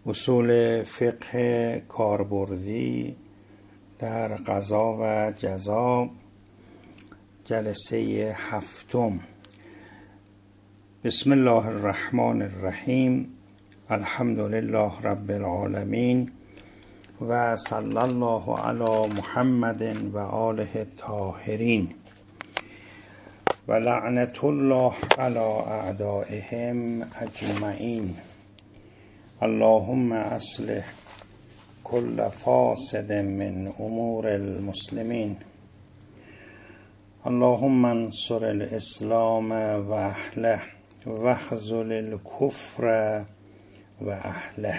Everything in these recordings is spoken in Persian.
اصول فقه کاربردی در قضا و جزا، جلسه 7. بسم الله الرحمن الرحیم. الحمد لله رب العالمین و صلی الله علی محمد و آله الطاهرین و لعنت الله علی اعدائهم اجمعین. اللهم اصلح كل فاسد من امور المسلمين. اللهم انصر الاسلام و اهله واخذل الكفر و اهله.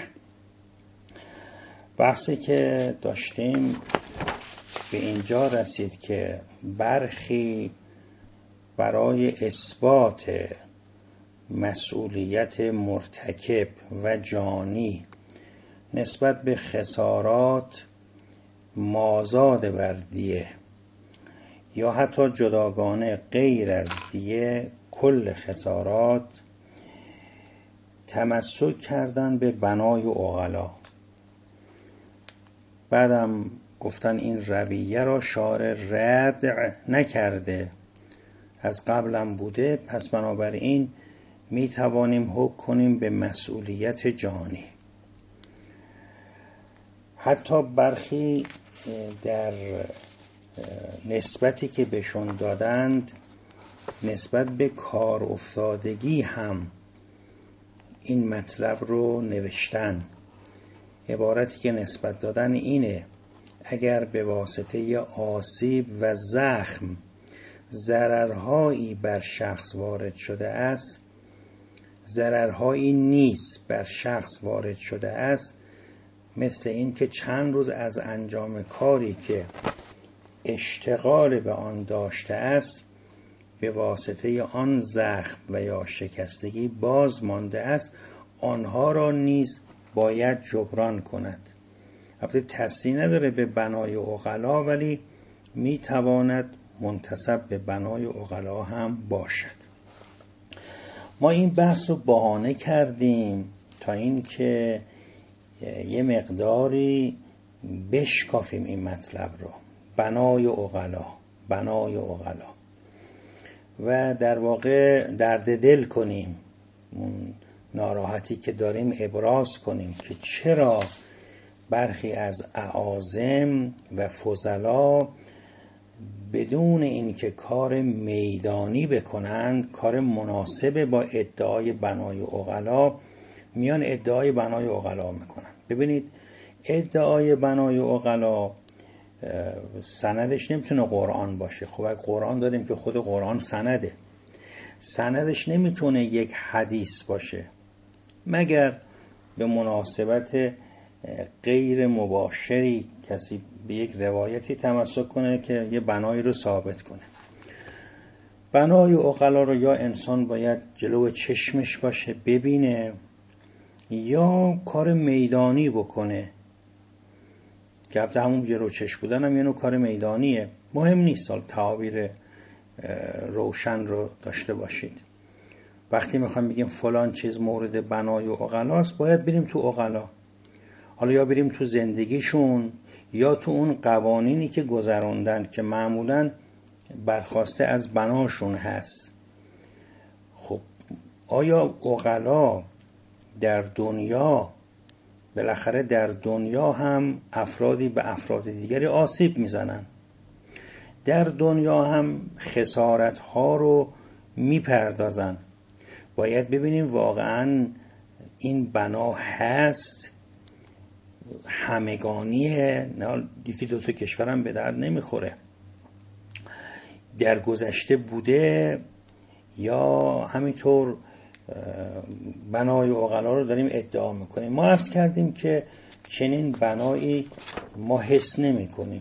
بحثی که داشتیم به اینجا رسید که برخی برای اثبات مسئولیت مرتکب و جانی نسبت به خسارات مازاد بر دیه یا حتی جداگانه غیر از دیه کل خسارات تمسک کردن به بنای عقلا. بعدم گفتن این رویه را شارع رد نکرده، از قبلم بوده، پس بنابراین می توانیم حکم کنیم به مسئولیت جانی. حتی برخی در نسبتی که بهشون دادند نسبت به کار افتادگی هم این مطلب رو نوشتن. عبارتی که نسبت دادن اینه: اگر به واسطه آسیب و زخم ضررهایی بر شخص وارد شده است، ضررهایی نیز بر شخص وارد شده است، مثل این که چند روز از انجام کاری که اشتغال به آن داشته است به واسطه آن زخم و یا شکستگی باز مانده است، آنها را نیز باید جبران کند. البته تصریح نداره به بنای عقلا، ولی میتواند منتسب به بنای عقلا هم باشد. ما این بحث رو بهانه کردیم تا این که یه مقداری بشکافیم این مطلب رو، بنای عقلا و در واقع درد دل کنیم، اون ناراحتی که داریم ابراز کنیم که چرا برخی از اعاظم و فضلا بدون اینکه کار میدانی بکنند، کار مناسب با ادعای بنای عقلا، میان ادعای بنای عقلا میکنن. ببینید، ادعای بنای عقلا سندش نمیتونه قرآن باشه. خب اگه قرآن داریم که خود قرآن سنده، سندش نمیتونه یک حدیث باشه مگر به مناسبت غیر مباشری کسی به یک روایتی تمسک کنه که یه بنایی رو ثابت کنه. بنای عقلا رو یا انسان باید جلو چشمش باشه ببینه، یا کار میدانی بکنه که البته همون جلو چشم بودن هم یه نوع کار میدانیه. مهم نیست حال تعابیر روشن رو داشته باشید. وقتی میخوایم بگیم فلان چیز مورد بنای عقلاست، باید بریم تو عقلا، حالا یا بریم تو زندگیشون یا تو اون قوانینی که گذروندن که معمولاً برخواسته از بناشون هست. خب آیا عقلا در دنیا، بالاخره در دنیا هم افرادی به افراد دیگری آسیب میزنن، در دنیا هم خسارت ها رو میپردازن، باید ببینیم واقعاً این بنا هست، همگانیه، نه یکی دوتا کشورم به درد نمیخوره، در گذشته بوده، یا همینطور بنای عقلا رو داریم ادعا میکنیم. ما عرض کردیم که چنین بنایی ما حس نمی کنیم.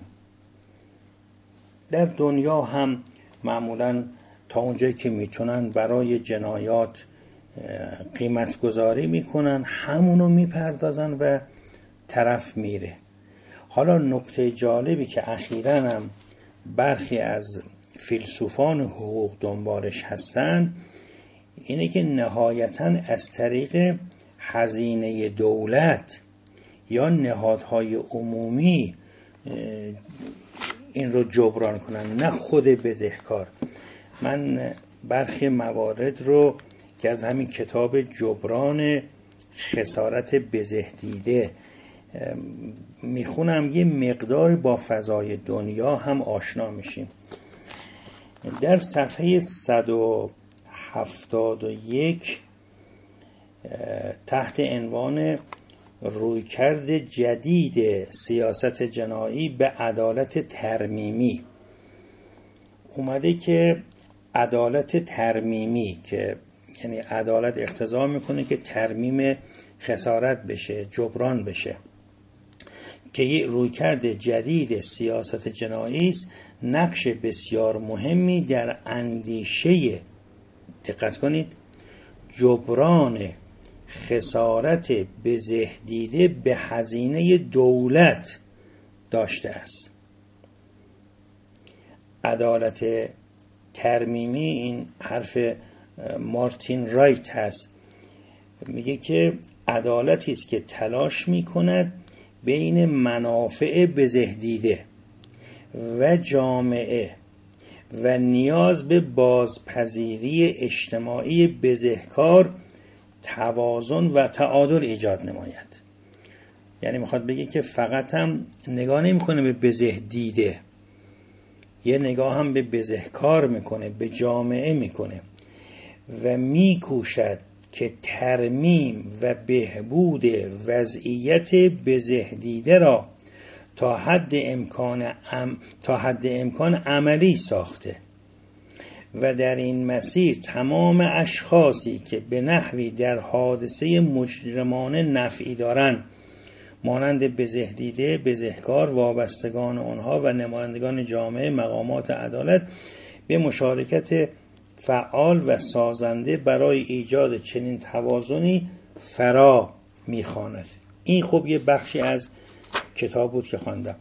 در دنیا هم معمولاً تا اونجایی که میتونن برای جنایات قیمت گذاری میکنن، همونو میپردازن و طرف میره. حالا نکته جالبی که اخیراً هم برخی از فیلسوفان حقوق دنبالش هستن اینه که نهایتاً از طریق هزینه دولت یا نهادهای عمومی این رو جبران کنن، نه خود بزهکار. من برخی موارد رو که از همین کتاب جبران خسارت بزهدیده میخونم، یه مقدار با فضای دنیا هم آشنا میشیم. در صفحه 171 تحت عنوان رویکرد جدید سیاست جنایی به عدالت ترمیمی اومده که عدالت ترمیمی، که یعنی عدالت اقتضا میکنه که ترمیم خسارت بشه، جبران بشه، که یه رویکرد جدید سیاست جنایی است، نقش بسیار مهمی در اندیشه، دقت کنید، جبران خسارت بزهدیده به هزینه دولت داشته است. عدالت ترمیمی، این حرف مارتین رایت هست، میگه که عدالتی است که تلاش میکند بین منافع بزهدیده و جامعه و نیاز به بازپذیری اجتماعی بزهکار توازن و تعادل ایجاد نماید. یعنی میخواد بگه که فقط هم نگاه نمیکنه به بزهدیده، یه نگاه هم به بزهکار میکنه، به جامعه میکنه و میکوشد که ترمیم و بهبود وضعیت بزهدیده را تا حد امکان عملی ساخته و در این مسیر تمام اشخاصی که به نحوی در حادثه مجرمانه نفعی دارند، مانند بزهدیده، بزهکار، وابستگان آنها و نمایندگان جامعه، مقامات عدالت، به مشارکت فعال و سازنده برای ایجاد چنین توازنی فرا میخواند. این خب یه بخشی از کتاب بود که خواندم.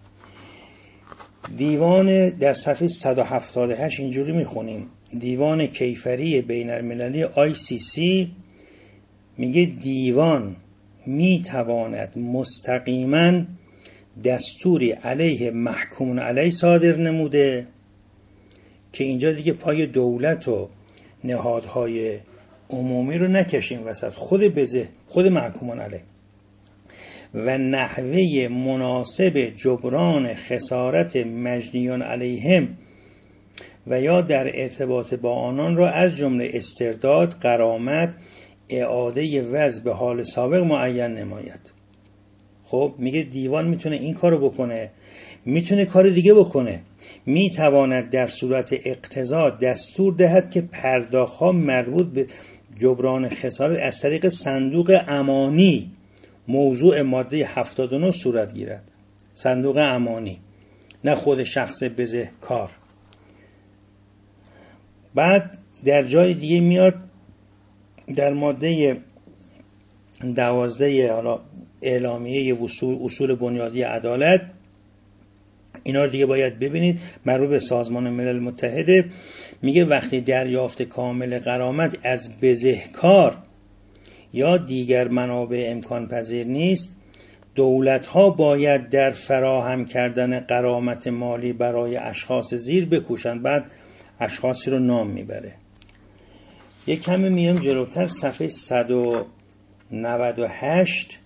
دیوان در صفحه 178 اینجوری میخونیم: دیوان کیفری بین المللی ICC میگه دیوان میتواند مستقیما دستوری علیه محکوم علیه صادر نموده، که اینجا دیگه پای دولت و نهادهای عمومی رو نکشیم وسط، خود محکومان علیه، و نحوه مناسب جبران خسارت مجنیان علیهم و یا در ارتباط با آنان را از جمله استرداد، غرامت، اعاده وضع به حال سابق معین نماید. خب میگه دیوان میتونه این کارو بکنه، میتونه کار دیگه بکنه، میتواند در صورت اقتضا دستور دهد که پرداخت‌ها مربوط به جبران خسارت از طریق صندوق امانی موضوع ماده 79 صورت گیرد. صندوق امانی، نه خود شخص بزهکار. بعد در جای دیگه میاد در ماده 12 حالا اعلامیه اصول بنیادی عدالت، اینا رو دیگه باید ببینید، مربوط به سازمان ملل متحده، میگه وقتی دریافت کامل غرامت از بزهکار یا دیگر منابع امکان پذیر نیست، دولت‌ها باید در فراهم کردن غرامت مالی برای اشخاص زیر بکوشند. بعد اشخاصی رو نام میبره. یک کمی میام جلوتر، صفحه 198،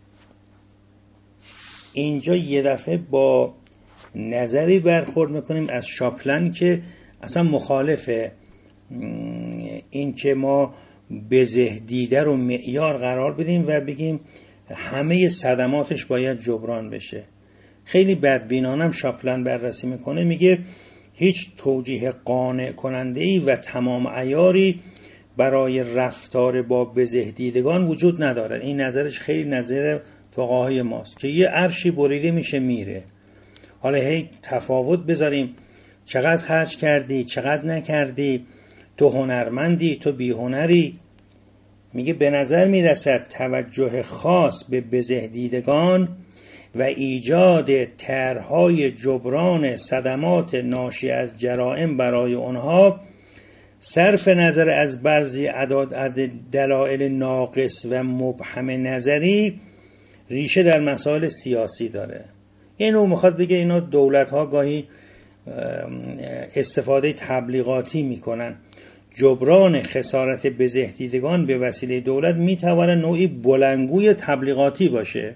اینجا یه دفعه با نظری برخورد میکنیم از شاپلن که اصلا مخالفه این که ما بزهدیده رو معیار قرار بدیم و بگیم همه صدماتش باید جبران بشه. خیلی بدبینانم شاپلن بررسی میکنه، میگه هیچ توجیه قانع کننده‌ای و تمام عیاری برای رفتار با بزهدیدگان وجود ندارد. این نظرش خیلی نظر فقهای ماست که یه عرشی بریده میشه میره، حالا هی تفاوت بذاریم، چقدر خرج کردی، چقدر نکردی، تو هنرمندی، تو بیهنری. میگه به نظر میرسد توجه خاص به بزهدیدگان و ایجاد طرح‌های جبران صدمات ناشی از جرائم برای آنها صرف نظر از بعضی دلایل ناقص و مبهم نظری ریشه در مسائل سیاسی داره. اینو میخواد بگه اینا دولت‌ها گاهی استفاده تبلیغاتی میکنن. جبران خسارت بزهدیدگان به وسیله دولت میتواند نوعی بلندگوی تبلیغاتی باشه.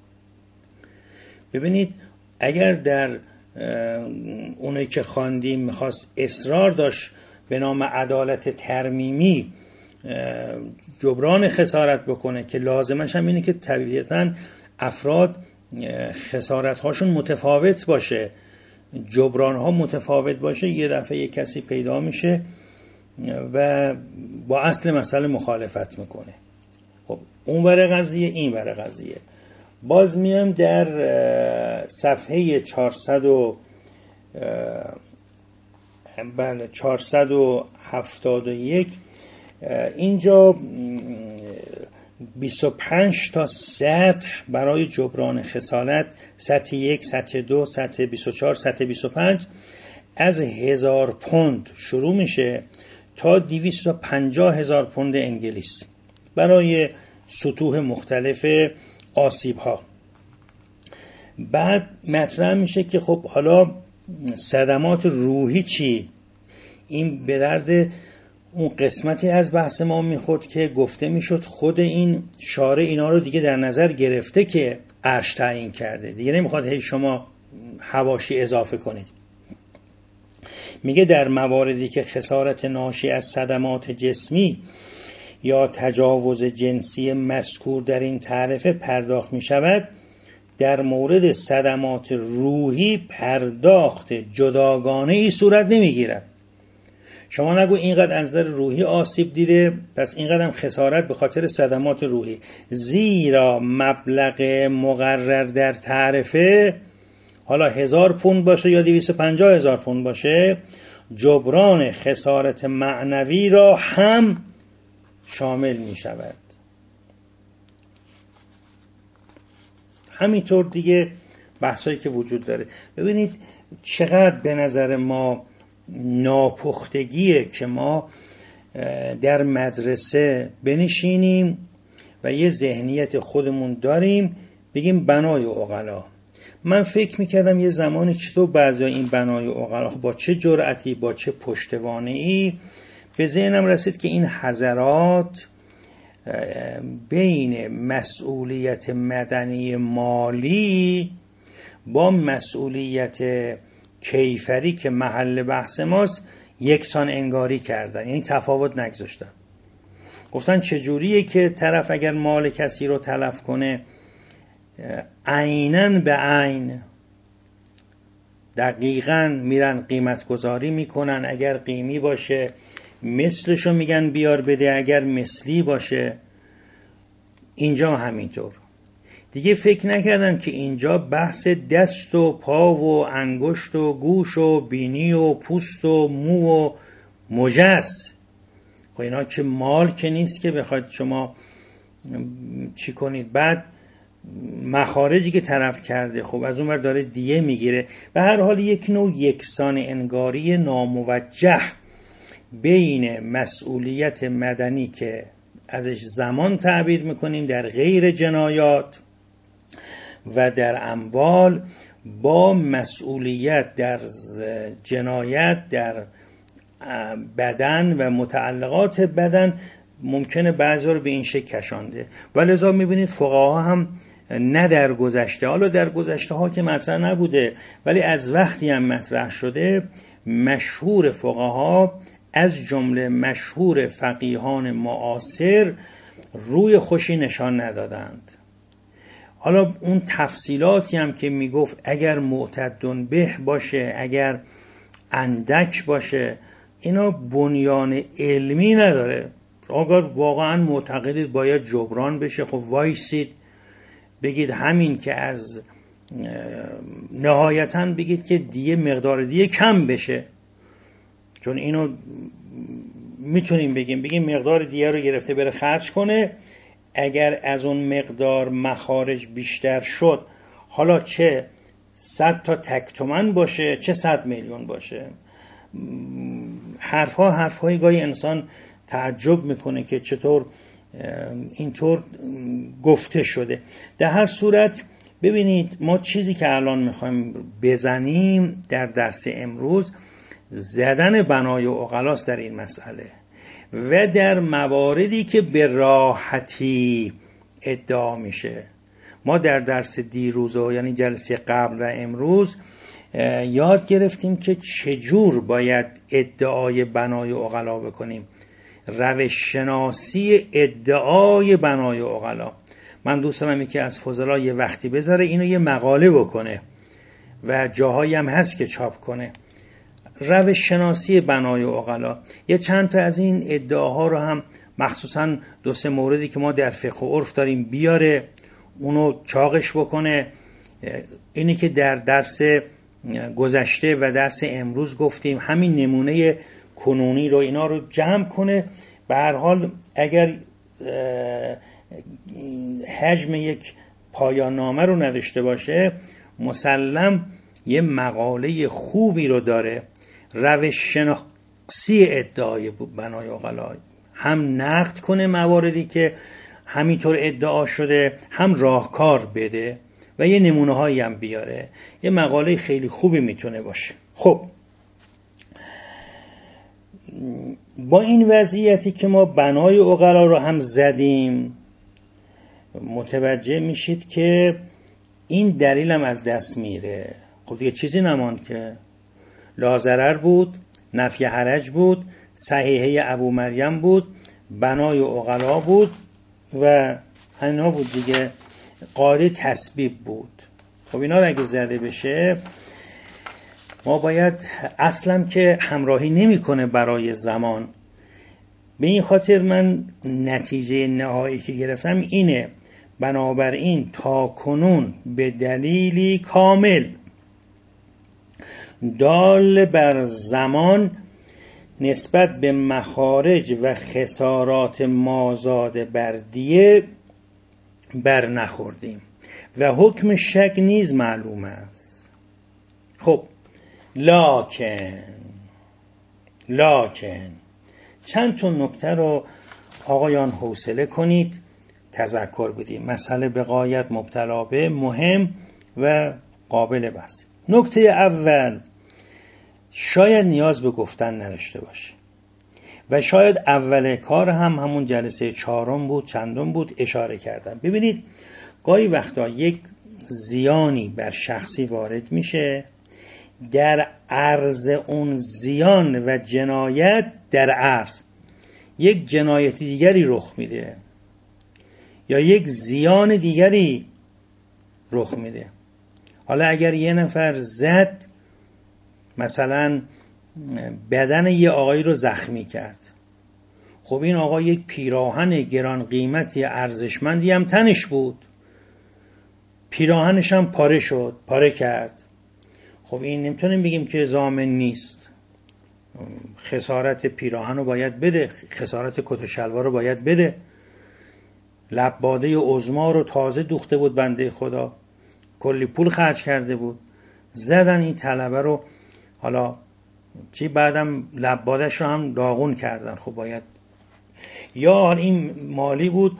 ببینید اگر در اونایی که خواندیم میخواست اصرار داشت به نام عدالت ترمیمی جبران خسارت بکنه که لازمش هم اینه که طبیعتاً افراد خسارت هاشون متفاوت باشه، جبران ها متفاوت باشه، یه دفعه یک کسی پیدا میشه و با اصل مسئله مخالفت میکنه. خب اون ور قضیه این ور قضیه. باز میام در صفحه 471 اینجا 25 تا سطح برای جبران خسارت، سطح 1، سطح 2، سطح 24، سطح 25 از 1000 پوند شروع میشه تا 250,000 پوند انگلیس برای سطوح مختلف آسیب ها. بعد مطرح میشه که خب حالا صدمات روحی چی؟ این به درد اون قسمتی از بحث ما میخورد که گفته میشد خود این شارع اینا رو دیگه در نظر گرفته که عرش تعیین کرده، دیگه نمیخواد هی شما حواشی اضافه کنید. میگه در مواردی که خسارت ناشی از صدمات جسمی یا تجاوز جنسی مذکور در این تعرفه پرداخت میشود، در مورد صدمات روحی پرداخت جداگانه ای صورت نمیگیرد. شما نگو اینقدر از نظر روحی آسیب دیده پس اینقدر هم خسارت به خاطر صدمات روحی، زیرا مبلغ مقرر در تعرفه حالا 1000 پوند باشه یا 250,000 پوند باشه، جبران خسارت معنوی را هم شامل می شود. همینطور دیگه بحثایی که وجود داره. ببینید چقدر به نظر ما ناپختگیه که ما در مدرسه بنشینیم و یه ذهنیت خودمون داریم بگیم بنای عقلا. من فکر میکردم یه زمانی چطور بعضی این بنای عقلا با چه جرأتی با چه پشتوانه‌ای به ذهنم رسید که این حضرات بین مسئولیت مدنی مالی با مسئولیت کیفری که محل بحث ماست یکسان انگاری کردن، یعنی تفاوت نگذاشتن. گفتن چجوریه که طرف اگر مال کسی رو تلف کنه عیناً به عین دقیقاً میرن قیمت گذاری میکنن، اگر قیمی باشه مثلشو میگن بیار بده، اگر مثلی باشه. اینجا همینطور. دیگه فکر نکردن که اینجا بحث دست و پا و انگشت و گوش و بینی و پوست و مو و مژه است. خب اینا که مال که نیست که بخواید شما چی کنید. بعد مخارجی که طرف کرده خب از اون ور داره دیه میگیره. به هر حال یک نوع یکسان انگاری ناموجه بین مسئولیت مدنی که ازش زمان تعبیر میکنیم در غیر جنایات و در اموال با مسئولیت در جنایت در بدن و متعلقات بدن ممکنه بعضا رو به این شکل کشانده. و لذا میبینید فقها هم نه در گذشته، حالا در گذشته ها که مطرح نبوده ولی از وقتی هم مطرح شده، مشهور فقها از جمله مشهور فقیهان معاصر روی خوشی نشان ندادند. حالا اون تفصیلاتی هم که میگفت اگر معتدن به باشه اگر اندک باشه اینا بنیان علمی نداره. اگر واقعا معتقدید باید جبران بشه خب وایسید بگید همین که از نهایتاً بگید که دیه مقدار دیه کم بشه، چون اینو میتونیم بگیم مقدار دیه رو گرفته بره خرج کنه، اگر از اون مقدار مخارج بیشتر شد حالا چه 100 تا تک تومن باشه چه 100 میلیون باشه حرفهای گاهی انسان تعجب میکنه که چطور اینطور گفته شده. در هر صورت ببینید ما چیزی که الان میخوایم بزنیم در درس امروز زدن بنای عقلاست در این مسئله و در مواردی که به راحتی ادعا میشه. ما در درس دیروز یعنی جلسه قبل و امروز یاد گرفتیم که چجور باید ادعای بنای عقلا بکنیم، روش شناسی ادعای بنای عقلا. من دوست دارم یکی از فضلا یه وقتی بذاره اینو یه مقاله بکنه و جاهایی هم هست که چاپ کنه، روش شناسی بنای عقلا. یه چند تا از این ادعاها رو هم مخصوصا 2-3 موردی که ما در فقه و عرف داریم بیاره، اونو چاقش بکنه. اینی که در درس گذشته و درس امروز گفتیم همین نمونه کنونی رو اینا رو جمع کنه. به هر حال اگر حجم یک پایان نامه رو نداشته باشه مسلم یه مقاله خوبی رو داره. روش شناسی ادعای بنای عقلا، هم نقد کنه مواردی که همینطور ادعا شده، هم راهکار بده و یه نمونه هایی هم بیاره. یه مقاله خیلی خوبی میتونه باشه. خب با این وضعیتی که ما بنای عقلا رو هم زدیم متوجه میشید که این دلیل هم از دست میره. خب دیگه چیزی نماند که لا ضرر بود، نفی حرج بود، صحیحه ابو مریم بود، بنای عقلا بود و همینا بود دیگه، قاعده تسبیب بود. خب اینا رو اگه زده بشه ما باید اصلا که همراهی نمیکنه برای زمان. به این خاطر من نتیجه نهایی که گرفتم اینه، بنابراین تا کنون به دلیلی کامل دال بر زمان نسبت به مخارج و خسارات مازاد بر دیه بر نخوردیم و حکم شک نیز معلوم است. خب لکن چند تا نکته رو آقایان حوصله کنید تذکر بدیم. مسئله به غایت مبتلا به مهم و قابل بحث. نکته اول، شاید نیاز به گفتن نداشته باشه و شاید اول کار هم همون جلسه 4 بود چندم بود اشاره کردم. ببینید گاهی وقتا یک زیانی بر شخصی وارد میشه، در عرض اون زیان و جنایت در عرض یک جنایت دیگری رخ میده یا یک زیان دیگری رخ میده. حالا اگر یه نفر زد مثلا بدن یه آقایی رو زخمی کرد، خب این آقا یک پیراهن گران قیمتی ارزشمندی هم تنش بود، پیراهنش هم پاره کرد. خب این نمیتونیم بگیم که ضامن نیست، خسارت پیراهن رو باید بده، خسارت کت و شلوار رو باید بده. لباده عظما رو تازه دوخته بود بنده خدا، کلی پول خرج کرده بود، زدن این طلبه رو، حالا چی بعدم لبادش رو هم داغون کردن. خب باید، یا این مالی بود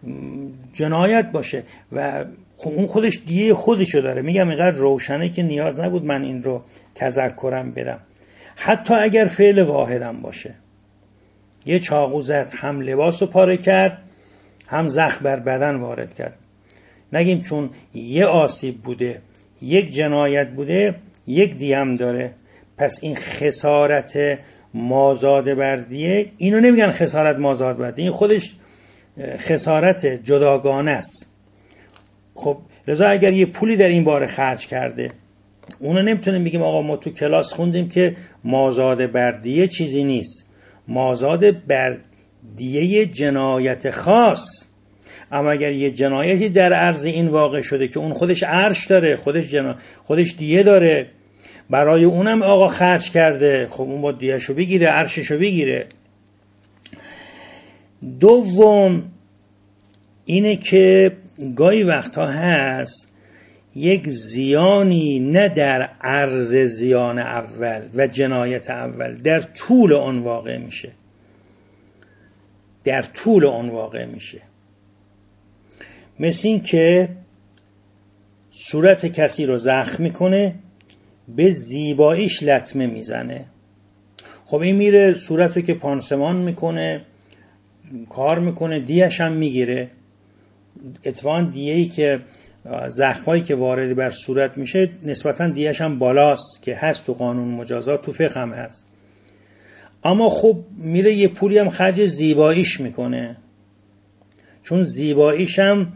جنایت باشه و اون خودش دیگه خودشو داره. میگم اینقدر روشنه که نیاز نبود من این رو تذکرم بدم. حتی اگر فعل واحدم باشه، یه چاقو زد، هم لباس رو پاره کرد هم زخم بر بدن وارد کرد، نگیم چون یه آسیب بوده یک جنایت بوده یک دیم داره. پس این خسارت مازاد بر دیه، اینو نمیگن خسارت مازاد بر دیه، این خودش خسارت جداگانه است. خب لذا اگر یه پولی در این باره خرج کرده، اونو نمیتونیم بگیم آقا ما تو کلاس خوندیم که مازاد بر دیه چیزی نیست، مازاد بر دیه جنایت خاص. اما اگر یه جنایتی در عرض این واقع شده که اون خودش عرش داره، خودش دیه داره، برای اونم آقا خرج کرده، خب اون با دیهشو بگیره، عرششو بگیره. دوم اینه که گاهی وقتا هست یک زیانی نه در عرض زیان اول و جنایت اول، در طول آن واقع میشه. در طول آن واقع میشه. مثل این که صورت کسی رو زخم میکنه، به زیباییش لطمه میزنه. خب این میره صورت رو که پانسمان میکنه، کار میکنه، دیهش هم میگیره. اتفاقا دیهی که زخمایی که وارد بر صورت میشه نسبتا دیهش هم بالاست که هست تو قانون مجازات، تو فقه هم هست. اما خب میره یه پولی هم خرج زیباییش میکنه، چون زیباییش هم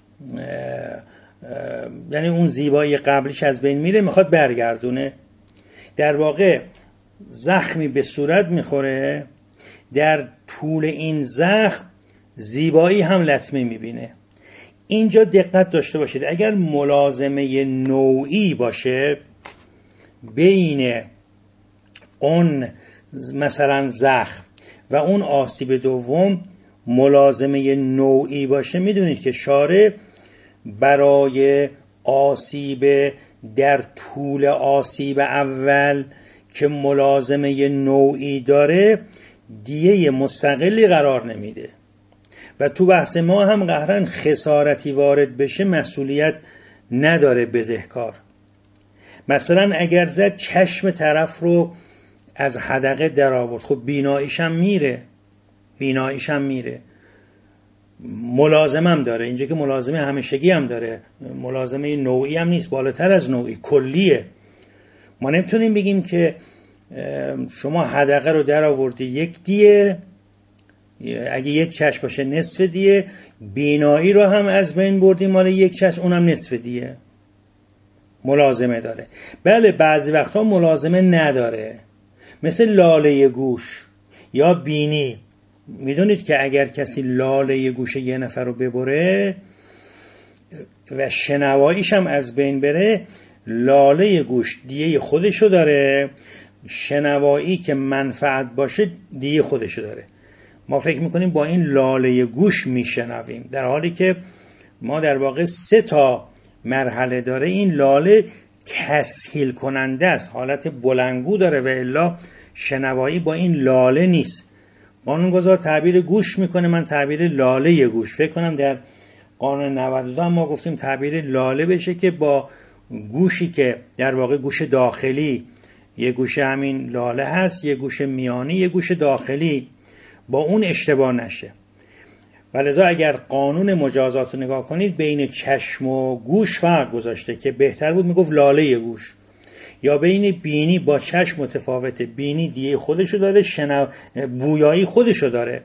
یعنی اون زیبایی قبلیش از بین میره، میخواد برگردونه. در واقع زخمی به صورت میخوره، در طول این زخم زیبایی هم لطمه میبینه. اینجا دقت داشته باشید، اگر ملازمه نوعی باشه بین اون مثلا زخم و اون آسیب دوم، ملازمه نوعی باشه، میدونید که شارع برای آسیب در طول آسیب اول که ملازمه نوعی داره دیه مستقلی قرار نمیده و تو بحث ما هم قهرن خسارتی وارد بشه مسئولیت نداره بزهکار. مثلا اگر زد چشم طرف رو از حدقه در آورد، خب بیناییش هم میره. ملازمه هم داره، اینجا که ملازمه همیشگی هم داره، ملازمه نوعی هم نیست، بالاتر از نوعی، کلیه. ما نمیتونیم بگیم که شما حدقه رو در آوردی یک دیه، اگه یک چشم باشه نصف دیه، بینایی رو هم از بین بردی مال یک چشم، اونم نصف دیه. ملازمه داره. بله بعضی وقتا ملازمه نداره، مثل لاله گوش یا بینی. میدونید که اگر کسی لاله گوش یه نفر رو ببره و شنواییش هم از بین بره، لاله گوش دیه خودشو داره، شنوایی که منفعت باشه دیه خودشو داره. ما فکر میکنیم با این لاله گوش میشنویم، در حالی که ما در واقع 3 مرحله داره. این لاله تسهیل کننده است، حالت بلندگو داره و الا شنوایی با این لاله نیست. قانونگذار تعبیر گوش میکنه، من تعبیر لاله گوش. فکر کنم در قانون 92 ما گفتیم تعبیر لاله بشه که با گوشی که در واقع گوش داخلی، یه گوشه همین لاله هست، یه گوش میانی، یه گوش داخلی، با اون اشتباه نشه. ولذا اگر قانون مجازات رو نگاه کنید بین چشم و گوش فرق گذاشته که بهتر بود میگفت لاله گوش. یا بین بینی با چشم متفاوته، بینی دیه خودشو داره، بویایی خودشو داره،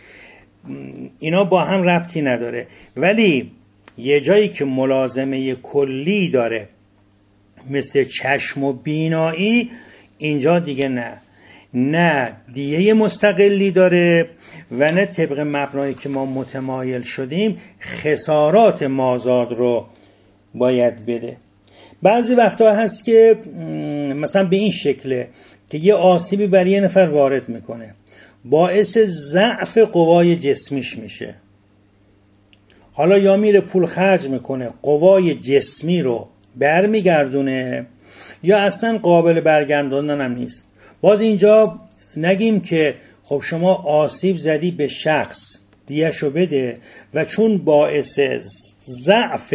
اینا با هم ربطی نداره. ولی یه جایی که ملازمه کلی داره مثل چشم و بینایی، اینجا دیگه نه دیه مستقلی داره و نه طبق مبنایی که ما متمایل شدیم خسارات مازاد رو باید بده. بعضی وقتا هست که مثلا به این شکله که یه آسیبی بر یه نفر وارد میکنه، باعث ضعف قوای جسمیش میشه. حالا یا میره پول خرج میکنه قوای جسمی رو برمیگردونه، یا اصلا قابل برگردوندن هم نیست. باز اینجا نگیم که خب شما آسیب زدی به شخص دیهشو بده و چون باعث ضعف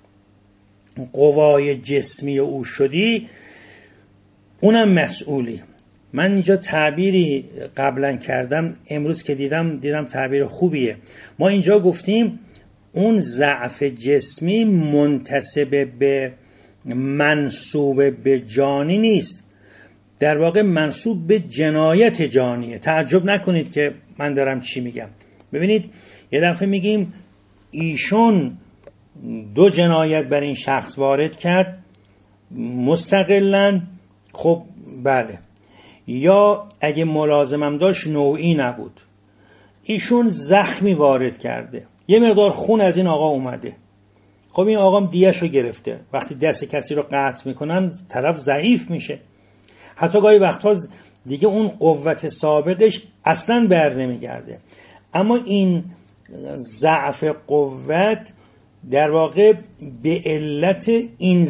قوای جسمی او شدی اونم مسئولی. من اینجا تعبیری قبلا کردم، امروز که دیدم تعبیر خوبیه. ما اینجا گفتیم اون ضعف جسمی منتسب به منسوب به جانی نیست، در واقع منسوب به جنایت جانیه. تعجب نکنید که من دارم چی میگم. ببینید یه دفعه میگیم ایشون 2 جنایت بر این شخص وارد کرد مستقلاً، خب بله. یا اگه ملازمم داشت نوعی نبود، ایشون زخمی وارد کرده، یه مقدار خون از این آقا اومده، خب این آقا دیهش رو گرفته. وقتی دست کسی رو قطع میکنن طرف ضعیف میشه، حتی گاهی وقتا دیگه اون قوت سابقش اصلاً بر نمیگرده. اما این ضعف قوت در واقع به علت این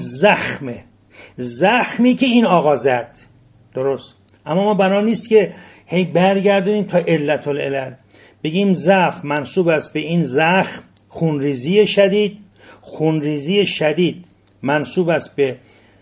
زخمی که این آقا زد. درست، اما ما بنا نیست که هی برگردونیم تا علت العلل، بگیم ضعف منسوب است به این زخم، خونریزی شدید منسوب است به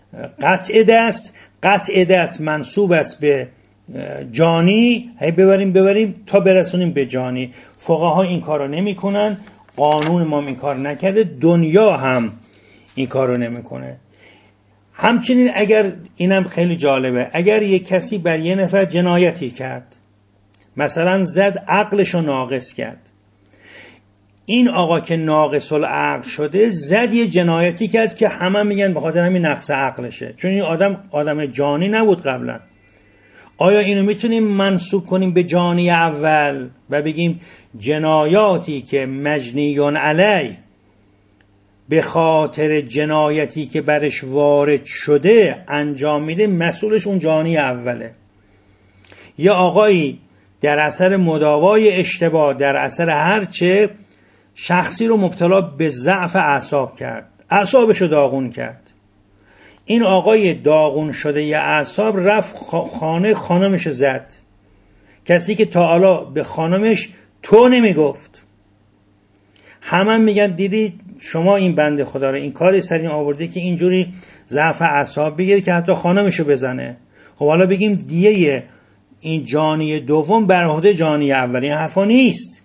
قطع دست منسوب است به جانی، هی ببریم تا برسونیم به جانی. فقها این کارو نمی‌کنن، قانون ما این کار نکرده، دنیا هم این کارو نمی‌کنه. همچنین اگر، اینم خیلی جالبه، اگر یک کسی بر یه نفر جنایتی کرد، مثلا زد عقلشو ناقص کرد، این آقا که ناقص العقل شده زد یه جنایتی کرد که همه میگن به خاطر همین نقص عقلشه، چون این آدم جانی نبود قبلا. آیا اینو میتونیم منسوب کنیم به جانی اول و بگیم جنایاتی که مجنیون علی به خاطر جنایتی که برش وارد شده انجام میده، مسئولش اون جانی اوله؟ یا آقایی در اثر مداوای اشتباه، در اثر هرچه، شخصی رو مبتلا به ضعف اعصاب کرد، اعصابشو داغون کرد. این آقای داغون شده ی اعصاب رفت خانمش زد، کسی که تا حالا به خانمش تو نمیگفت. همه میگن دیدی شما این بنده خدا رو این کاری سرین آورده که اینجوری ضعف اعصاب بگیره که حتی خانمشو بزنه. خب حالا بگیم دیه این جانی دوم بر عهده جانی اولی، حرفا نیست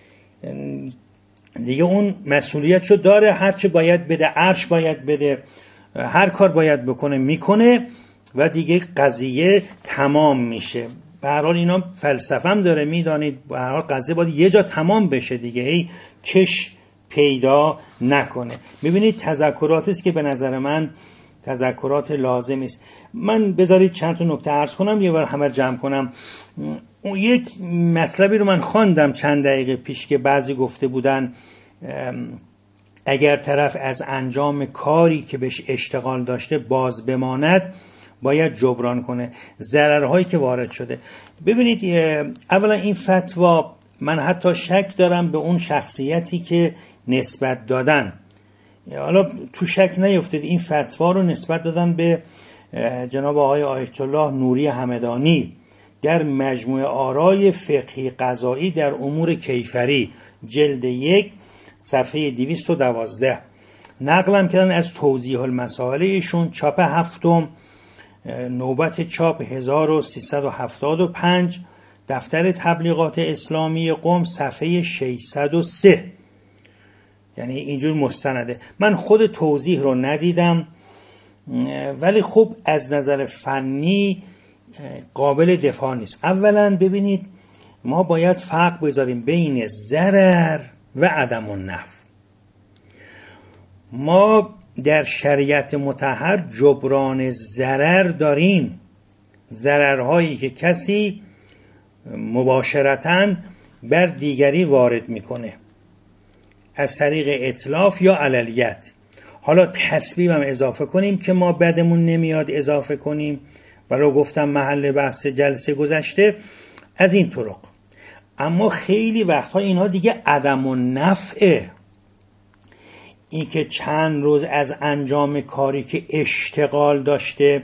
دیگه. اون مسئولیتشو داره، هرچه باید بده، عرش باید بده، هر کار باید بکنه میکنه و دیگه قضیه تمام میشه. به هر حال اینا فلسفه‌ام داره، میدانید به هر حال قضیه باید یه جا تمام بشه دیگه، هی کش پیدا نکنه. ببینید تذکراتی است که به نظر من تذکرات لازمی است. من بذارید چند تا نکته عرض کنم یه بار همه جمع کنم. یک مطلبی رو من خواندم چند دقیقه پیش که بعضی گفته بودن اگر طرف از انجام کاری که بهش اشتغال داشته باز بماند باید جبران کنه ضررهایی که وارد شده. ببینید اولا این فتوا من حتی شک دارم به اون شخصیتی که نسبت دادن. حالا تو شک نیفتید، این فتوا رو نسبت دادن به جناب آقای آیت الله نوری همدانی در مجموعه آرای فقهی قضایی در امور کیفری جلد 1 صفحه 212 نقلم کردن از توضیح المسائل ایشون، چاپ هفتم، نوبت چاپ 1375، دفتر تبلیغات اسلامی قم، صفحه 603. یعنی اینجور مستنده. من خود توضیح رو ندیدم ولی خب از نظر فنی قابل دفاع نیست. اولا ببینید ما باید فرق بذاریم بین ضرر و عدم النفع. ما در شریعت مطهر جبران ضرر داریم، ضررهایی که کسی مباشرتاً بر دیگری وارد میکنه از طریق اتلاف یا عللیت. حالا تسبیب هم اضافه کنیم که ما بدمون نمیاد اضافه کنیم، ولو گفتم محل بحث جلسه گذشته از این طرق. اما خیلی وقتها اینها دیگه عدم النفعه، این که چند روز از انجام کاری که اشتغال داشته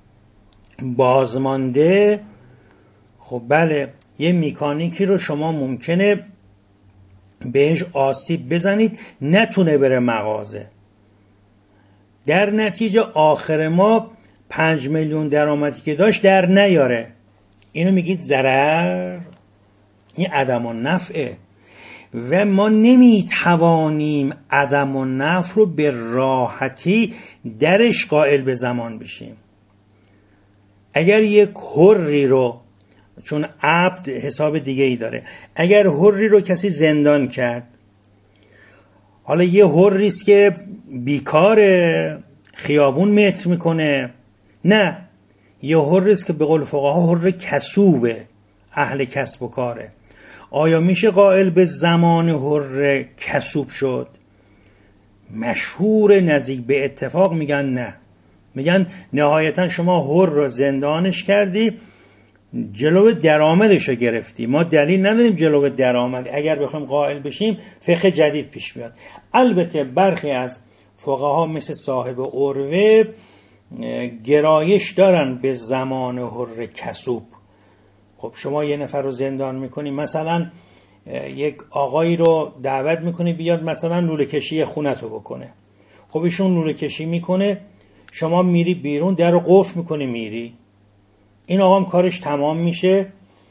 بازمانده. خب بله، یه مکانیکی رو شما ممکنه بهش آسیب بزنید نتونه بره مغازه، در نتیجه آخر ما 5 میلیون درآمدی که داشت در نیاره. اینو میگید ضرر؟ این عدم النفعه و ما نمیتوانیم عدم النفع رو به راحتی درش قائل به زمان بشیم. اگر یک حری رو، چون عبد حساب دیگه ای داره، اگر حری رو کسی زندان کرد، حالا یه حری است که بیکاره خیابون متر میکنه، نه یه حری است که به قول فقها حر کسوبه، اهل کسب و کاره، آیا میشه قائل به زمان حر کسوب شد؟ مشهور نزدیک به اتفاق میگن نه، میگن نهایتا شما حر رو زندانش کردی، جلو درآمدش رو گرفتی. ما دلیل نداریم جلو درآمد اگر بخوایم قائل بشیم فقه جدید پیش بیاد. البته برخی از فقها مثل صاحب عروه گرایش دارن به زمان حر کسوب. خب شما یه نفر رو زندان میکنی، مثلا یک آقایی رو دعوت میکنی بیاد مثلا لوله کشی خونت رو بکنه. خب ایشون لوله کشی میکنه، شما میری بیرون در رو قفل میکنی میری. این آقا هم کارش تمام میشه،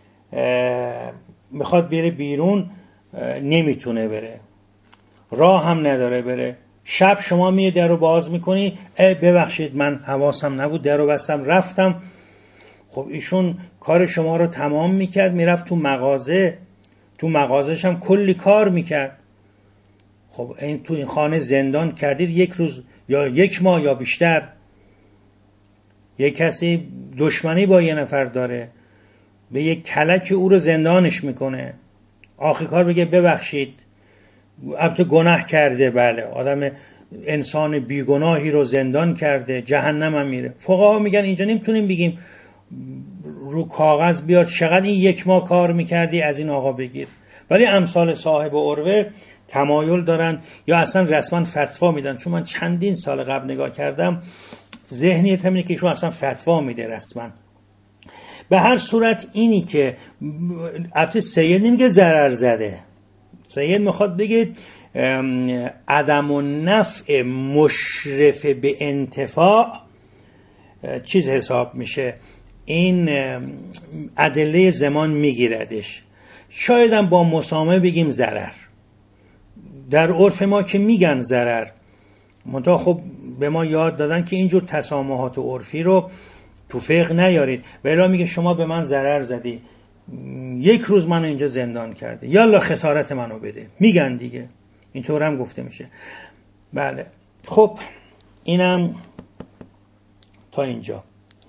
میخواد بره بیرون نمیتونه بره، راه هم نداره بره. شب شما میری در رو باز میکنی، ببخشید من حواسم نبود در رو بستم رفتم. خب ایشون کار شما رو تمام میکرد، میرفت تو مغازه، تو مغازش هم کلی کار میکرد. خب این تو این خانه زندان کردید یک روز یا یک ماه یا بیشتر. یک کسی دشمنی با یه نفر داره، به یک کلک او رو زندانش میکنه، آخر کار بگه ببخشید البته گناه کرده، بله آدم انسان بیگناهی رو زندان کرده، جهنم هم میره. فقها میگن اینجا نمیتونیم بگیم رو کاغذ بیاد چقدر این یک ماه کار میکردی از این آقا بگیر. ولی امثال صاحب عروه تمایل دارن یا اصلا رسما فتوا میدن. چون من چندین سال قبل نگاه کردم ذهنیت همینه که ایشون اصلا فتوا میده رسما. به هر صورت اینی که البته سید نمیگه ضرر زده، سید میخواد بگه عدم و نفع مشرف به انتفاع چیز حساب میشه، این ادله زمان میگیردش. شاید هم با مسامحه بگیم ضرر. در عرف ما که میگن ضرر، منتها خب به ما یاد دادن که اینجور تسامحات عرفی رو تو فقه نیارید. ولی میگه شما به من ضرر زدی، یک روز منو اینجا زندان کرده، یالا خسارت منو بده، میگن دیگه، اینطور هم گفته میشه. بله خب اینم تا اینجا.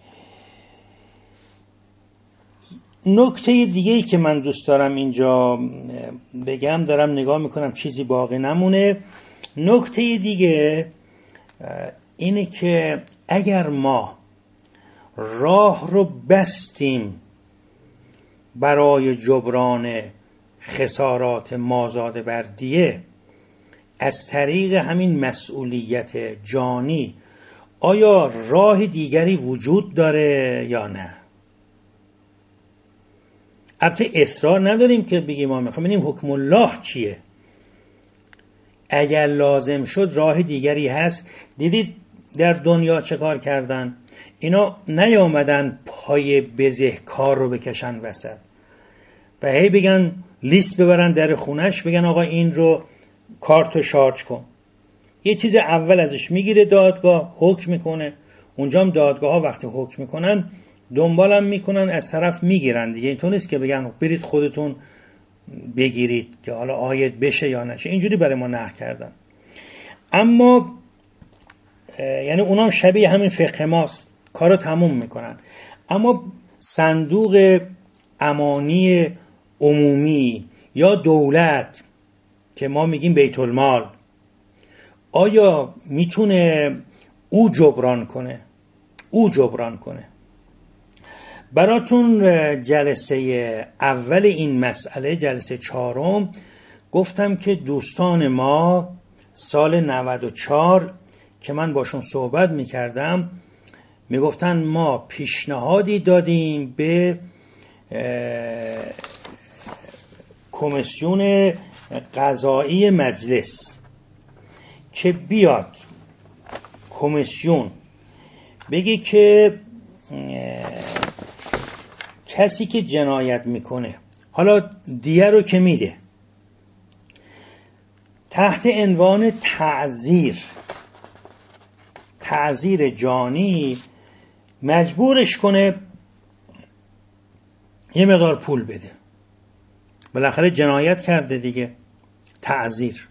نکته دیگه‌ای که من دوست دارم اینجا بگم، دارم نگاه میکنم چیزی باقی نمونه. نکته دیگه اینه که اگر ما راه رو بستیم برای جبران خسارات مازاد بر دیه از طریق همین مسئولیت جانی، آیا راه دیگری وجود داره یا نه؟ البته اصرار نداریم که بگیم ما میخوایم ببینیم حکم الله چیه. اگر لازم شد راه دیگری هست. دیدید در دنیا چه کار کردن؟ اینا نیامدن پای بزهکار رو بکشن وسط و هی بگن لیست ببرن در خونش بگن آقا این رو کارتو شارژ کن. یه چیز اول ازش میگیره دادگاه، حکم میکنه. اونجا هم دادگاه ها وقتی حکم میکنن دنبالم میکنن، از طرف میگیرن دیگه. اینطور نیست که بگن برید خودتون بگیرید که حالا عاید بشه یا نشه. اینجوری برای ما نهی کردن. اما یعنی اونام شبیه همین فقه ماست، کارو تموم میکنن. اما صندوق امانی عمومی یا دولت که ما میگیم بیت المال، آیا میتونه او جبران کنه؟ براتون جلسه اول این مسئله، جلسه 4، گفتم که دوستان ما سال 94 که من باشون صحبت میکردم میگفتن ما پیشنهادی دادیم به کمیسیون قضایی مجلس که بیاد کمیسیون بگه که کسی که جنایت میکنه، حالا دیه رو که میده، تحت عنوان تعزیر جانی مجبورش کنه یه مقدار پول بده. بالاخره جنایت کرده دیگه. تعزیر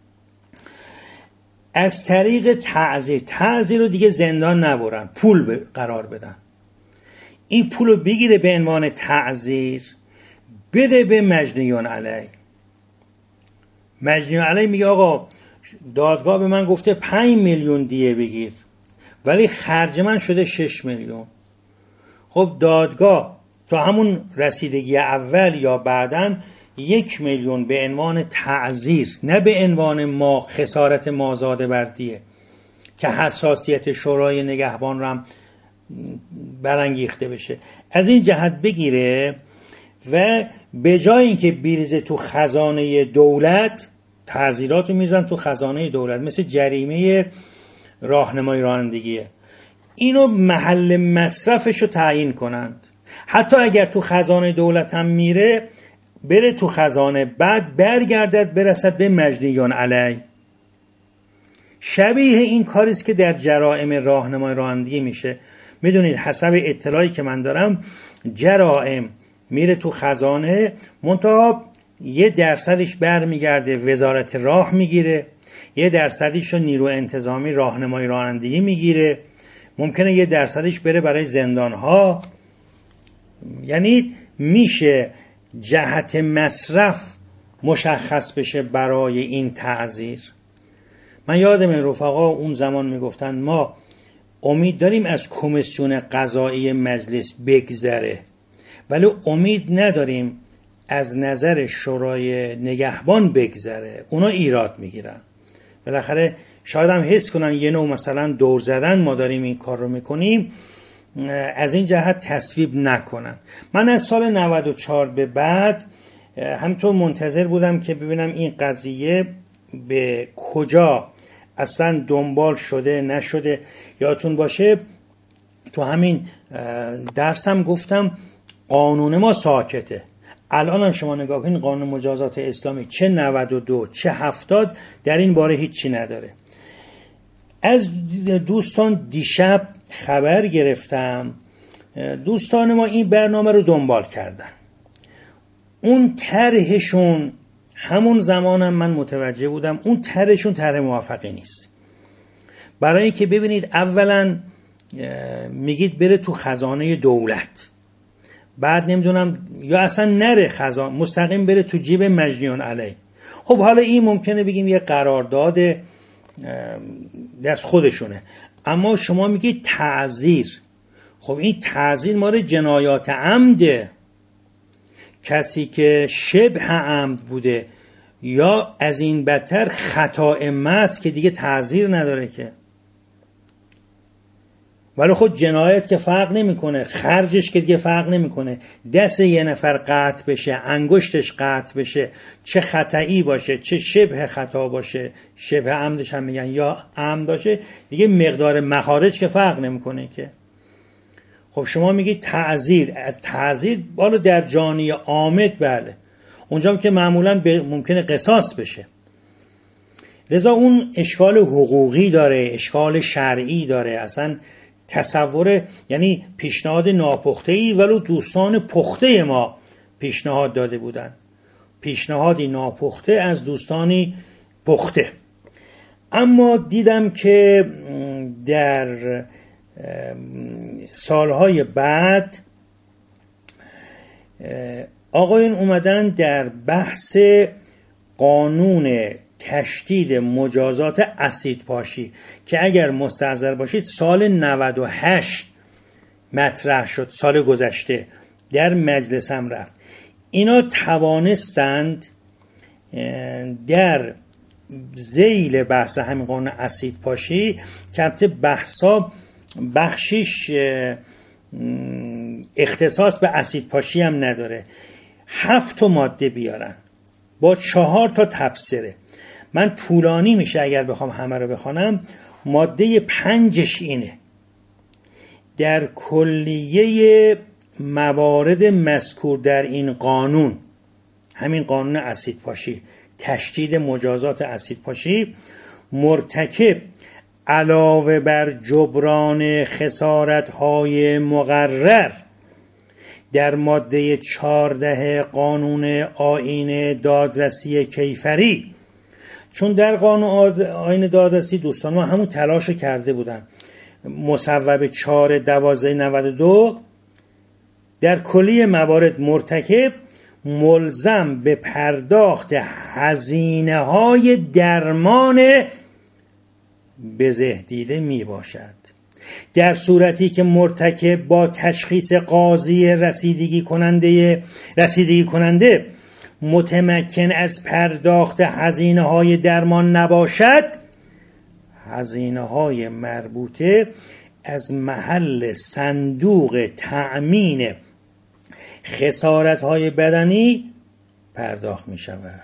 از طریق تعزیر رو دیگه زندان نبرن، پول قرار بدن. این پول رو بگیره به عنوان تعزیر بده به مجنیون علیه. مجنیون علیه میگه آقا دادگاه به من گفته 5 میلیون دیه بگیر ولی خرج من شده 6 میلیون. خب دادگاه تا همون رسیدگی اول یا بعداً 1 میلیون به عنوان تعزیر، نه به عنوان خسارت مازاد بردیه که حساسیت شورای نگهبان رو هم برانگیخته بشه، از این جهت بگیره و به جای اینکه بریزه تو خزانه دولت، تعزیرات رو میزن تو خزانه دولت، مثل جریمه راهنمای رانندگیه، اینو محل مصرفش رو تعیین کنند. حتی اگر تو خزانه دولت هم میره، بره تو خزانه، بعد برگردد برسد به مجنیان علی. شبیه این کاریست که در جرائم راهنمای رانندگی میشه. میدونید حسب اطلاعی که من دارم، جرائم میره تو خزانه، منتها 1% برمیگرده وزارت راه میگیره، 1% رو نیرو انتظامی راهنمای رانندگی میگیره، ممکنه 1% بره برای زندانها. یعنی میشه جهت مصرف مشخص بشه برای این تعزیر. من یادم رفقا اون زمان میگفتن ما امید داریم از کمیسیون قضایی مجلس بگذره، ولی امید نداریم از نظر شورای نگهبان بگذره، اونا ایراد میگیرن. بالاخره شاید هم حس کنن یه نوع مثلا دور زدن ما داریم این کار رو میکنیم، از این جهت تصویب نکنن. من از سال 94 به بعد همینطور منتظر بودم که ببینم این قضیه به کجا اصلا دنبال شده نشده. یادتون باشه تو همین درسم گفتم قانون ما ساکته. الان شما نگاه کنید قانون مجازات اسلامی چه 92 چه 70 در این باره هیچی نداره. از دوستان دیشب خبر گرفتم، دوستان ما این برنامه رو دنبال کردن. اون طرحشون همون زمانم من متوجه بودم اون طرحشون طرح موافقی نیست. برای اینکه ببینید اولا میگید بره تو خزانه دولت، بعد نمیدونم یا اصلا نره خزانه، مستقیم بره تو جیب مجنیان علی. خب حالا این ممکنه بگیم یه قرارداد دست خودشونه، اما شما میگید تعزیر. خب این تعزیر مال جنایات عمده. کسی که شبه عمد بوده یا از این بدتر خطا محض که دیگه تعزیر نداره که. ولی خود جنایت که فرق نمیکنه، خرجش که دیگه فرق نمیکنه، دست یه نفر قطع بشه، انگشتش قطع بشه، چه خطایی باشه چه شبه خطا باشه، شبه عمدش هم میگن یا عمد باشه، دیگه مقدار مخارج که فرق نمیکنه که. خب شما میگید تعزیر، از تعزیر بالا در جانی عامد، بله اونجا که معمولا ممکنه قصاص بشه. لذا اون اشکال حقوقی داره، اشکال شرعی داره، اصلا تصور، یعنی پیشنهاد ناپخته‌ای ولو دوستان پخته ما پیشنهاد داده بودن، پیشنهادی ناپخته از دوستانی پخته. اما دیدم که در سالهای بعد آقایون اومدن در بحث قانون تشدید مجازات اسیدپاشی که اگر مستحضر باشید سال 98 مطرح شد، سال گذشته در مجلس هم رفت. اینا توانستند در ذیل بحث همین قانون اسیدپاشی که البته بحثا بخشیش اختصاص به اسیدپاشی هم نداره، 7 ماده بیارن با 4 تبصره. من طولانی میشه اگر بخوام همه رو بخونم. ماده 5 اینه: در کلیه موارد مذکور در این قانون، همین قانون اسیدپاشی، تشدید مجازات اسیدپاشی، مرتکب علاوه بر جبران خسارت‌های مقرر در ماده 14 قانون آیین دادرسی کیفری، چون در قانون آیین دادرسی دوستان ما همون تلاش کرده بودن، مصوب 4/12/92، در کلیه موارد مرتکب ملزم به پرداخت هزینه‌های درمان بزهدیده می باشد. در صورتی که مرتکب با تشخیص قاضی رسیدگی کننده متمکن از پرداخت هزینه‌های درمان نباشد، هزینه‌های مربوطه از محل صندوق تأمین خسارت‌های بدنی پرداخت می شود.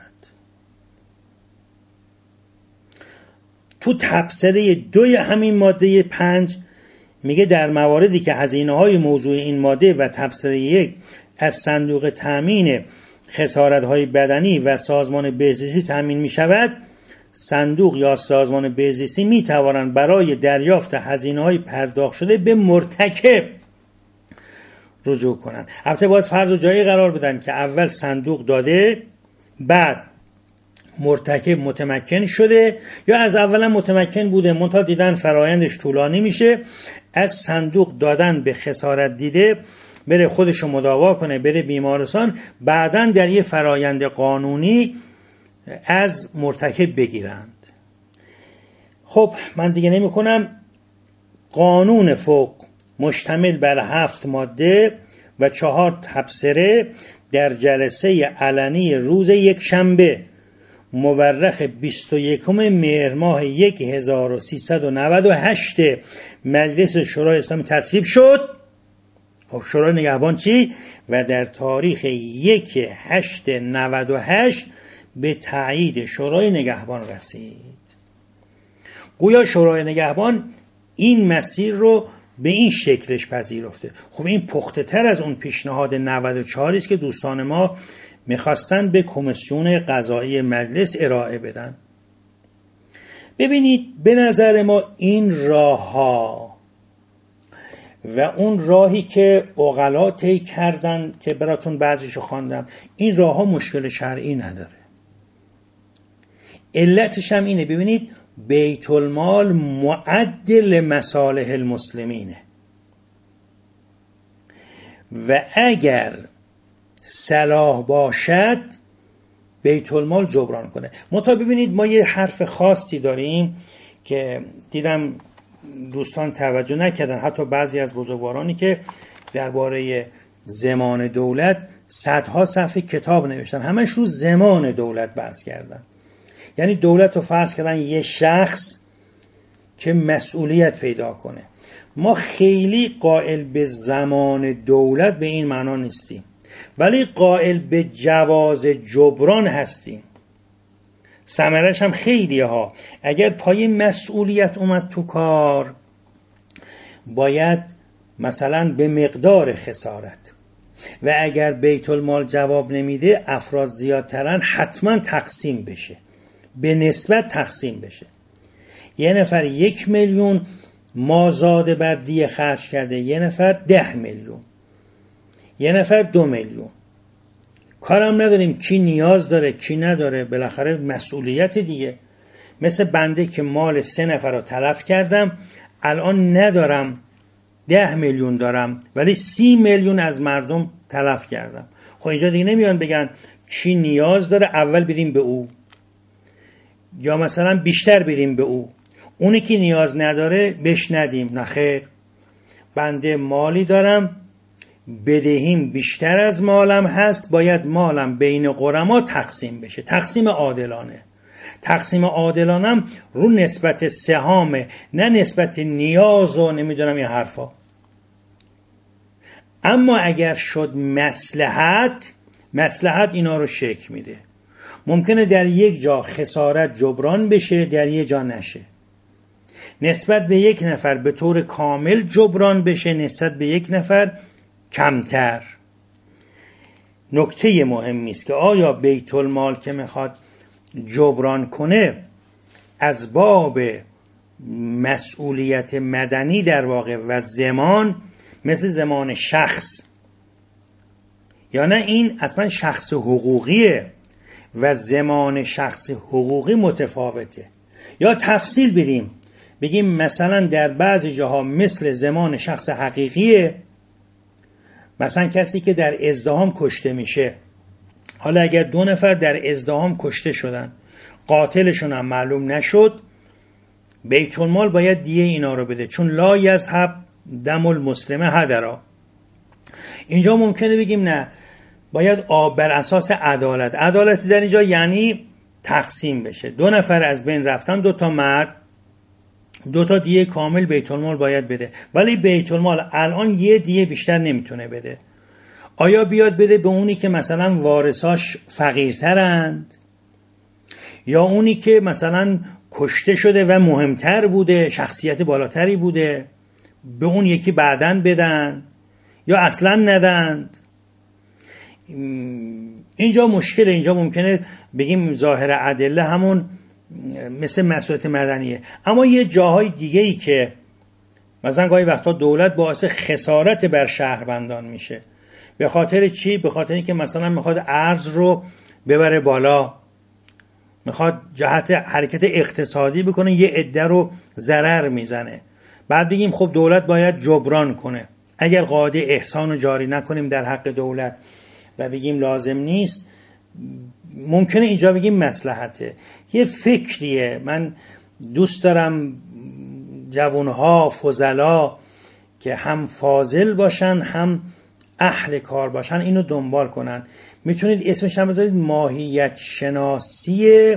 تو تبصره 2 همین ماده 5 میگه در مواردی که هزینه‌های موضوع این ماده و تبصره 1 از صندوق تأمین خسارت‌های بدنی و سازمان بهزیستی تأمین می شود، صندوق یا سازمان بهزیستی می توانند برای دریافت هزینه‌های پرداخت شده به مرتکب رجوع کنند. البته باید فرض و جایی قرار بدن که اول صندوق داده، بعد مرتکب متمکن شده، یا از اولا متمکن بوده منتها دیدن فرایندش طولانی میشه، از صندوق دادن به خسارت دیده بره خودشو مداوا کنه، بره بیمارستان، بعداً در یه فرایند قانونی از مرتکب بگیرند. خب من دیگه نمی کنم. قانون فوق مشتمل بر 7 ماده و 4 تبصره در جلسه علنی روز یکشنبه مورخ 21 مهر ماه 1398 مجلس شورای اسلامی تصویب شد. خب شورای نگهبان چی؟ و در تاریخ 1/8/98 به تایید شورای نگهبان رسید. گویا شورای نگهبان این مسیر رو به این شکلش پذیرفته. خب این پخته تر از اون پیشنهاد 94 است که دوستان ما میخواستن به کمیسیون قضایی مجلس ارائه بدن. ببینید به نظر ما این راه ها و اون راهی که عقلا طی کردن که براتون بعضیشو خواندم، این راه ها مشکل شرعی نداره. علتش هم اینه، ببینید بیت المال معدل مصالح المسلمینه و اگر صلاح باشد بیت المال جبران کنه. منتها ببینید ما یه حرف خاصی داریم که دیدم دوستان توجه نکردن، حتی بعضی از بزرگوارانی که درباره زمان دولت صدها صفحه کتاب نوشتن، همش رو زمان دولت بحث کردن. یعنی دولت رو فرض کردن یه شخص که مسئولیت پیدا کنه. ما خیلی قائل به زمان دولت به این معنا نیستیم، ولی قائل به جواز جبران هستیم. ثمرش هم خیلی ها، اگر پای مسئولیت اومد تو کار، باید مثلا به مقدار خسارت، و اگر بیت المال جواب نمیده افراد زیادترن، حتما تقسیم بشه، به نسبت تقسیم بشه. یه نفر 1 میلیون مازاد بر دیه خرج کرده، یه نفر 10 میلیون، یه نفر 2 میلیون. کارم نداریم کی نیاز داره کی نداره، بالاخره مسئولیت دیگه. مثل بنده که مال 3 نفر رو تلف کردم، الان ندارم 10 میلیون دارم ولی 30 میلیون از مردم تلف کردم. خب اینجا دیگه نمیان بگن کی نیاز داره اول بریم به او، یا مثلا بیشتر بریم به او، اونی که نیاز نداره بهش ندیم. نخیر، بنده مالی دارم، بدهیم بیشتر از مالم هست، باید مالم بین غرما تقسیم بشه، تقسیم عادلانه. تقسیم عادلانم رو نسبت سهامه، نه نسبت نیاز و نمیدونم این حرفا. اما اگر شد مصلحت اینا رو شکل میده. ممکنه در یک جا خسارت جبران بشه، در یک جا نشه. نسبت به یک نفر به طور کامل جبران بشه، نسبت به یک نفر کمتر. نکته مهمی است که آیا بیت المال که میخواد جبران کنه از باب مسئولیت مدنی در واقع و زمان، مثل زمان شخص، یا نه این اصلا شخص حقوقیه و زمان شخص حقوقی متفاوته. یا تفصیل بگیم مثلا در بعضی جاها مثل زمان شخص حقیقیه، مثلا کسی که در ازدحام کشته میشه. حالا اگر 2 نفر در ازدحام کشته شدن، قاتلشون هم معلوم نشد، بیت المال باید دیه اینا رو بده، چون لا یذهب دم المسلم هدرا. اینجا ممکنه بگیم نه، باید بر اساس عدالت. عدالت در اینجا یعنی تقسیم بشه، 2 نفر از بین رفتن، 2 تا مرد، 2 تا دیه کامل بیت المال باید بده. ولی بیت المال الان یه دیه بیشتر نمیتونه بده. آیا بیاد بده به اونی که مثلا وارثاش فقیرترند، یا اونی که مثلا کشته شده و مهمتر بوده، شخصیت بالاتری بوده، به اون یکی بعدن بدن یا اصلا ندند؟ اینجا مشکل. اینجا ممکنه بگیم ظاهر ادله همون مثل مسئولیت مدنیه، اما یه جاهای دیگه ای که مثلا گاهی وقتا دولت باعث خسارت بر شهروندان میشه. به خاطر چی؟ به خاطر اینکه مثلا میخواد ارز رو ببره بالا، میخواد جهت حرکت اقتصادی بکنه، یه عده رو ضرر میزنه. بعد بگیم خب دولت باید جبران کنه. اگر قاعده احسان رو جاری نکنیم در حق دولت و بگیم لازم نیست، ممکنه اینجا بگیم مصلحته. یه فکریه. من دوست دارم جوانها فضلا که هم فاضل باشن هم اهل کار باشن اینو دنبال کنن. میتونید اسمش هم بذارید ماهیت شناسی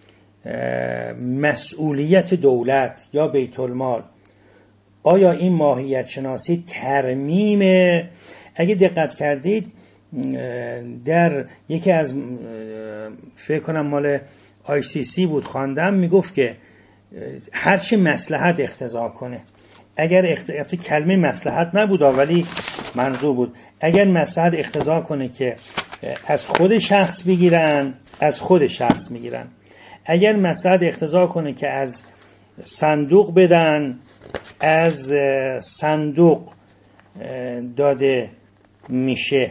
مسئولیت دولت یا بیت المال. آیا این ماهیت شناسی ترمیمه؟ اگه دقت کردید در یکی از فکر کنم مال ICC بود خواندم، میگفت که هرچی مصلحت اقتضا کنه، اگر کلمه مصلحت نبود ولی منظور بود، اگر مصلحت اقتضا کنه که از خود شخص بگیرن، از خود شخص میگیرن. اگر مصلحت اقتضا کنه که از صندوق بدن، از صندوق داده میشه.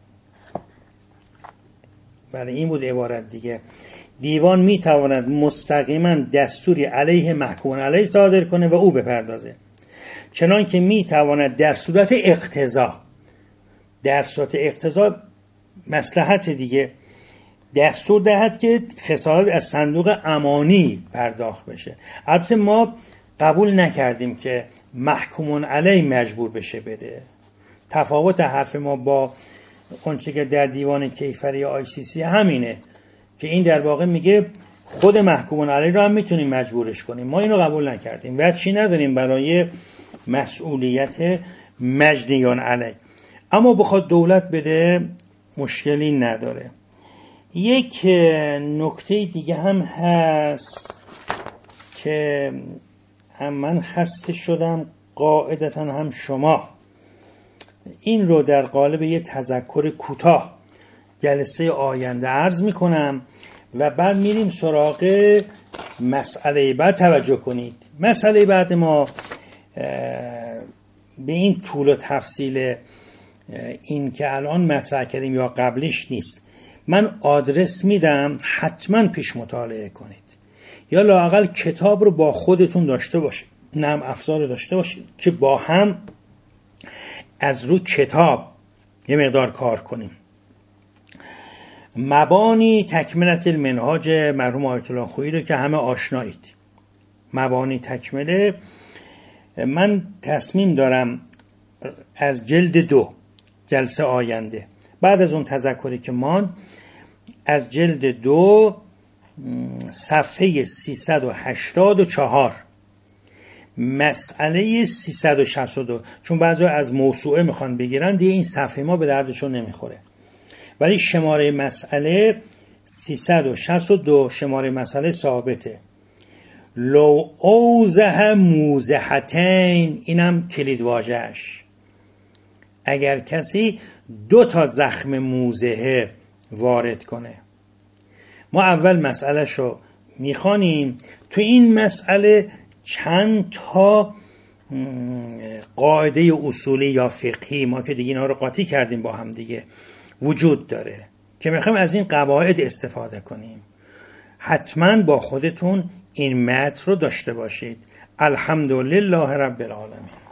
برای این بود عبارت دیگه. دیوان میتواند مستقیما دستوری علیه محکوم علیه صادر کنه و او بپردازه، چنان که میتواند در صورت اقتضا، در صورت اقتضا مصلحت دیگه، دستور دهد که خسارت از صندوق امانی پرداخت بشه. البته ما قبول نکردیم که محکوم علیه مجبور بشه بده. تفاوت حرف ما با اونچه که در دیوان کیفری ICC همینه که این در واقع میگه خود محکوم علیه رو هم میتونیم مجبورش کنیم. ما اینو قبول نکردیم و چی نداریم برای مسئولیت مجنیان علیه. اما بخواد دولت بده مشکلی نداره. یک نکته دیگه هم هست که هم من خسته شدم، قاعدتا هم شما. این رو در قالب یه تذکر کوتاه جلسه آینده عرض میکنم و بعد میریم سراغ مسئله بعد. توجه کنید، مسئله بعد ما به این طول و تفصیل این که الان مطرح کردیم یا قبلش نیست. من آدرس میدم، حتما پیش مطالعه کنید، یا لااقل کتاب رو با خودتون داشته باشید، نرم افزار رو داشته باشید که با هم از رو کتاب یه مقدار کار کنیم. مبانی تکملت المنهاج مرحوم آیت الله خویی رو که همه آشنایید. مبانی تکمله، من تصمیم دارم از جلد 2 جلسه آینده بعد از اون تذکری که ماند، از جلد 2 صفحه 384 مسئله 362، چون بعضی از موسوعه میخوان بگیرن دیگه این صفحه ما به دردشون نمیخوره، ولی شماره مسئله 362 شماره مسئله ثابته. لو اوزه موزحتین، اینم کلید واژه‌اش، اگر کسی 2 تا زخم موزه وارد کنه. ما اول مسئله شو میخوانیم. تو این مسئله چند تا قاعده اصولی یا فقهی، ما که دیگه اینا رو قاطی کردیم با هم دیگه، وجود داره که میخوایم از این قواعد استفاده کنیم. حتما با خودتون این متن رو داشته باشید. الحمدلله رب العالمین.